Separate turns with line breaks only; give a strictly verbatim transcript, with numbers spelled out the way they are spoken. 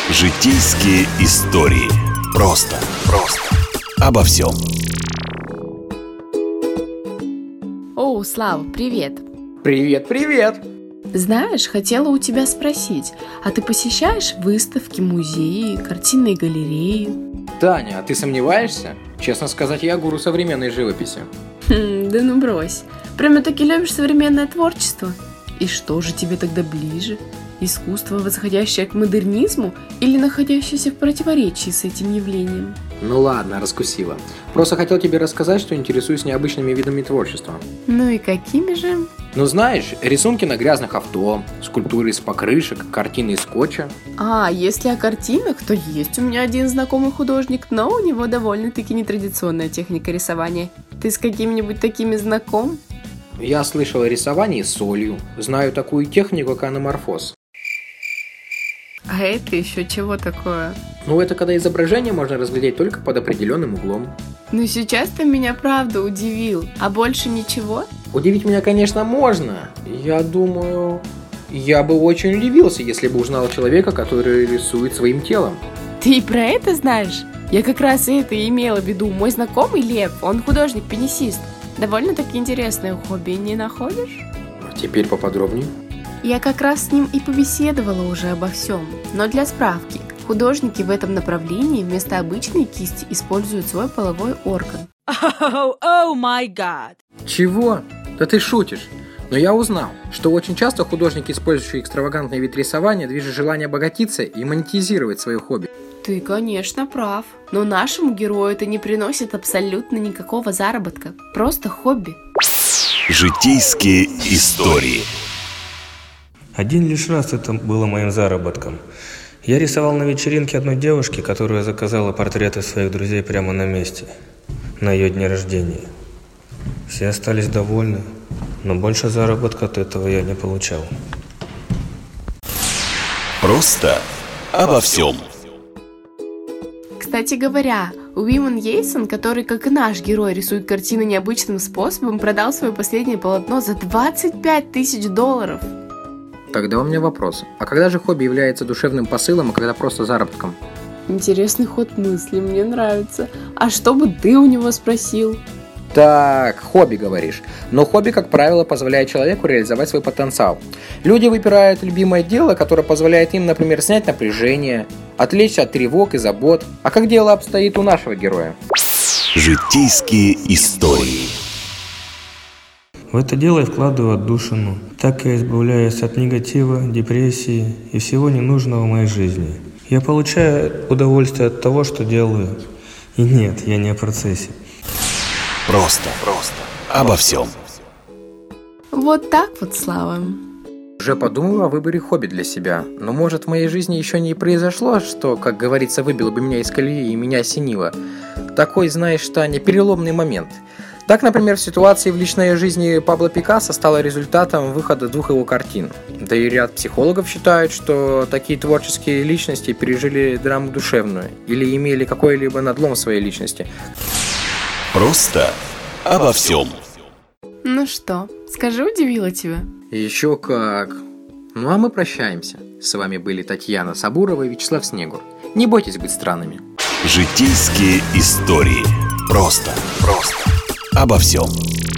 Житейские истории. Просто, просто. Обо всем.
О, Слава, привет.
Привет, привет.
Знаешь, хотела у тебя спросить, а ты посещаешь выставки, музеи, картинные галереи?
Таня, а ты сомневаешься? Честно сказать, я гуру современной живописи.
Хм, да ну брось. Прямо-таки любишь современное творчество? И что же тебе тогда ближе? Искусство, восходящее к модернизму или находящееся в противоречии с этим явлением?
Ну ладно, раскусила. Просто хотел тебе рассказать, что интересуюсь необычными видами творчества.
Ну и какими же?
Ну знаешь, рисунки на грязных авто, скульптуры из покрышек, картины из скотча.
А, если о картинах, то есть у меня один знакомый художник, но у него довольно-таки нетрадиционная техника рисования. Ты с какими-нибудь такими знаком?
Я слышал о рисовании солью, знаю такую технику, как анаморфоз.
А это еще чего такое?
Ну это когда изображение можно разглядеть только под определенным углом.
Ну сейчас ты меня правда удивил, а больше ничего?
Удивить меня, конечно, можно. Я думаю, я бы очень удивился, если бы узнал человека, который рисует своим телом.
Ты и про это знаешь? Я как раз это и имела в виду. Мой знакомый Лев, он художник-пенисист. Довольно-таки интересное хобби, не находишь?
А теперь поподробнее.
Я как раз с ним и побеседовала уже обо всем. Но для справки, художники в этом направлении вместо обычной кисти используют свой половой орган.
Oh, oh my god!
Чего? Да ты шутишь. Но я узнал, что очень часто художники, использующие экстравагантный вид рисования, движет желание обогатиться и монетизировать свое хобби.
Ты, конечно, прав. Но нашему герою это не приносит абсолютно никакого заработка. Просто хобби.
Житейские истории.
Один лишь раз это было моим заработком. Я рисовал на вечеринке одной девушки, которая заказала портреты своих друзей прямо на месте, на ее дне рождения. Все остались довольны, но больше заработка от этого я не получал.
Просто обо всем.
Кстати говоря, Уимон Йейсон, который, как и наш герой, рисует картины необычным способом, продал свое последнее полотно за двадцать пять тысяч долларов.
Тогда у меня вопрос. А когда же хобби является душевным посылом, а когда просто заработком?
Интересный ход мысли, мне нравится. А что бы ты у него спросил?
Так, хобби говоришь. Но хобби, как правило, позволяет человеку реализовать свой потенциал. Люди выбирают любимое дело, которое позволяет им, например, снять напряжение, отвлечься от тревог и забот. А как дело обстоит у нашего героя?
Житейские истории.
В это дело я вкладываю отдушину. Так я избавляюсь от негатива, депрессии и всего ненужного в моей жизни. Я получаю удовольствие от того, что делаю. И нет, я не о процессе.
Просто, просто. Обо всем.
Вот так вот, Слава.
Уже подумал о выборе хобби для себя. Но может в моей жизни еще не произошло, что, как говорится, выбило бы меня из колеи и меня осенило. Такой, знаешь, Таня, переломный момент. Так, например, в ситуации в личной жизни Пабло Пикассо стало результатом выхода двух его картин. Да и ряд психологов считают, что такие творческие личности пережили драму душевную или имели какой-либо надлом в своей личности.
Просто обо всем.
Ну что, скажи, удивила тебя?
Еще как. Ну а мы прощаемся. С вами были Татьяна Сабурова и Вячеслав Снегур. Не бойтесь быть странными.
Житейские истории. Просто, просто. Обо всем.